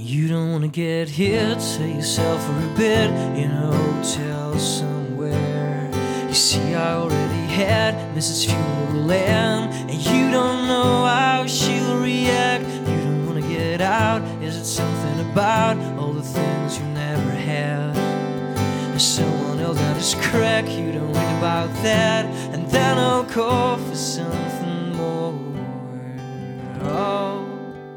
You don't wanna get hit, say yourself for a bit in a hotel somewhere. You see, I already had Mrs. Funeral, and you don't know how she'll react. You don't wanna get out, is it something about all the things you never had? There's someone else that is crack, you don't read about that, and then I'll call for something more. Oh,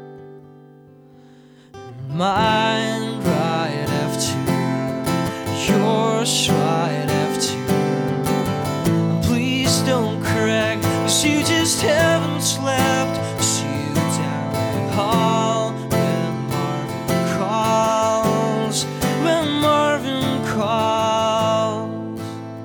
mine right after yours right after. And please don't crack, 'cause you just haven't slept. See you down the hall when Marvin calls, when Marvin calls.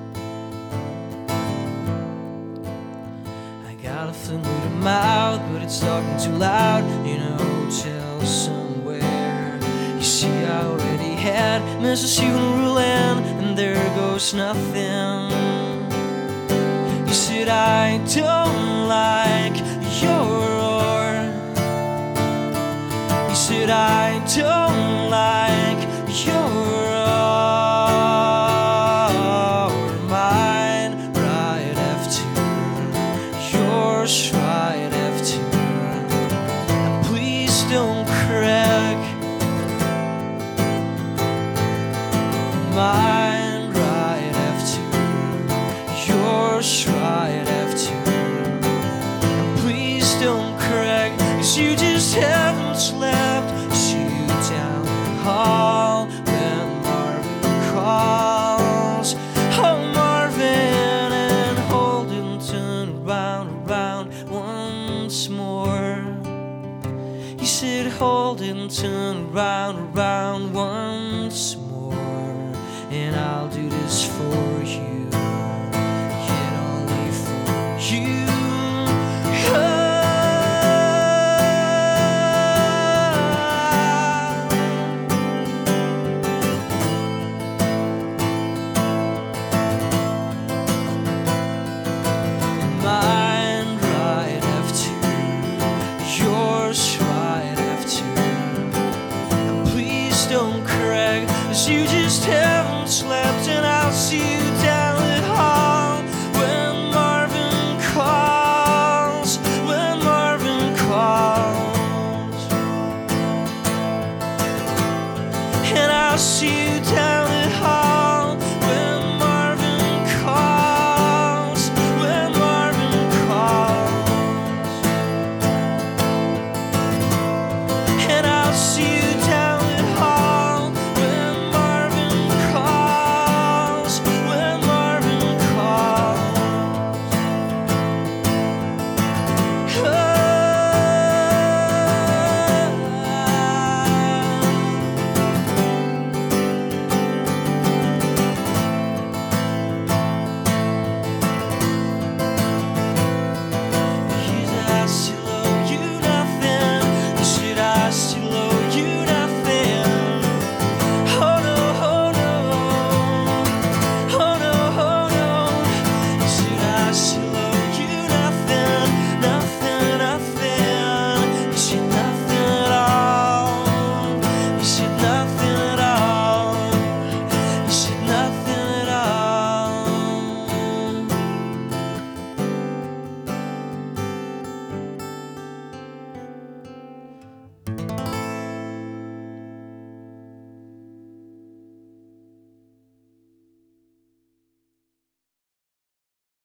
I got a fling with a mouth, but it's talking too loud in a hotel somewhere. You see, I already had Mrs. Funeral, and there goes nothing. You said I don't like your roar. You said I don't like your roar. Mine right after yours right after. And please don't crack. Mine right after yours right after. And please don't crack, 'cause you just haven't slept. See you down the hall when Marvin calls. Oh, Marvin, and hold him, turn around, around once more. He said hold him, turn around, around once more. And I'll do this for you, yet only for you. Mine right after yours right after. And please don't crack, 'cause you just haven't slept. And I'll see you down the hall when Marvin calls, when Marvin calls. And I'll see you down the hall when Marvin calls, when Marvin calls. And I'll see you down the hall when Marvin calls, when Marvin calls. You said I still owe you nothing. You said I still owe you nothing. Oh no, oh no, oh no, oh no. You said I still owe you nothing, nothing, nothing. You said nothing at all. You said nothing at all. You said nothing at all.